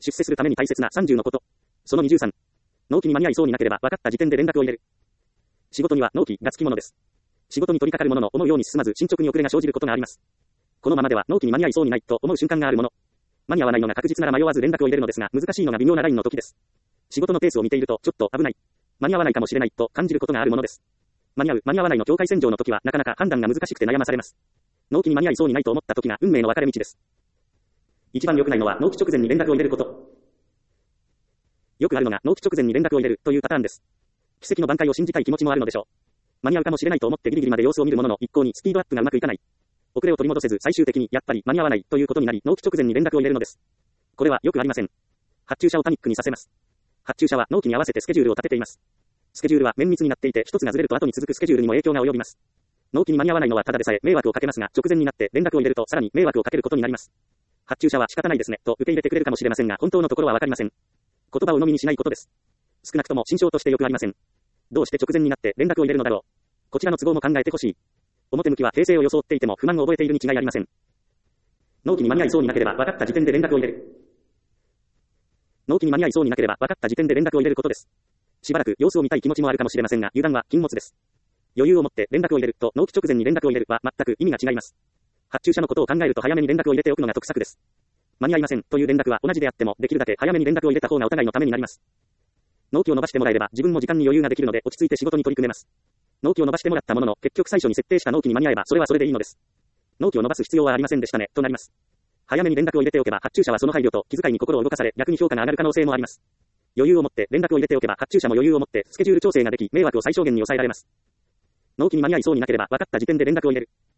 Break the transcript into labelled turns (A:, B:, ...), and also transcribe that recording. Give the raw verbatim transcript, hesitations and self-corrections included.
A: 出世するために大切なさんじゅうのこと。そのにじゅうさん。納期に間に合いそうになければ分かった時点で連絡を入れる。仕事には納期がつきものです。仕事に取り掛かるものの思うように進まず進捗に遅れが生じることがあります。このままでは納期に間に合いそうにないと思う瞬間があるもの。間に合わないのが確実なら迷わず連絡を入れるのですが、難しいのが微妙なラインの時です。仕事のペースを見ているとちょっと危ない。間に合わないかもしれないと感じることがあるものです。間に合う、間に合わないの境界線上の時はなかなか判断が難しくて悩まされます。納期に間に合いそうにないと思った時が運命の分かれ道です。一番良くないのは納期直前に連絡を入れること。よくあるのが納期直前に連絡を入れるというパターンです。奇跡の挽回を信じたい気持ちもあるのでしょう。間に合うかもしれないと思ってギリギリまで様子を見るものの一向にスピードアップがうまくいかない。遅れを取り戻せず最終的にやっぱり間に合わないということになり納期直前に連絡を入れるのです。これはよくありません。発注者をパニックにさせます。発注者は納期に合わせてスケジュールを立てています。スケジュールは綿密になっていて一つがずれると後に続くスケジュールにも影響が及びます。納期に間に合わないのはただでさえ迷惑をかけますが、直前になって連絡を入れるとさらに迷惑をかけることになります。発注者は仕方ないですねと受け入れてくれるかもしれませんが、本当のところはわかりません。言葉を鵜呑みにしないことです。少なくとも心象としてよくありません。どうして直前になって連絡を入れるのだろう。こちらの都合も考えてほしい。表向きは訂正を装っていても不満を覚えているに違いありません。納期に間に合いそうになければ分かった時点で連絡を入れる。納期に間に合いそうになければ分かった時点で連絡を入れることです。しばらく様子を見たい気持ちもあるかもしれませんが、油断は禁物です。余裕を持って連絡を入れると納期直前に連絡を入れるは全く意味が違います。発注者のことを考えると早めに連絡を入れておくのが得策です。間に合いませんという連絡は同じであってもできるだけ早めに連絡を入れた方がお互いのためになります。納期を伸ばしてもらえれば自分も時間に余裕ができるので落ち着いて仕事に取り組めます。納期を伸ばしてもらったものの結局最初に設定した納期に間に合えばそれはそれでいいのです。納期を伸ばす必要はありませんでしたねとなります。早めに連絡を入れておけば発注者はその配慮と気遣いに心を動かされ逆に評価が上がる可能性もあります。余裕を持って連絡を入れておけば発注者も余裕を持ってスケジュール調整ができ迷惑を最小限に抑えられます。納期に間に合いそうになければ分かった時点で連絡を入れる。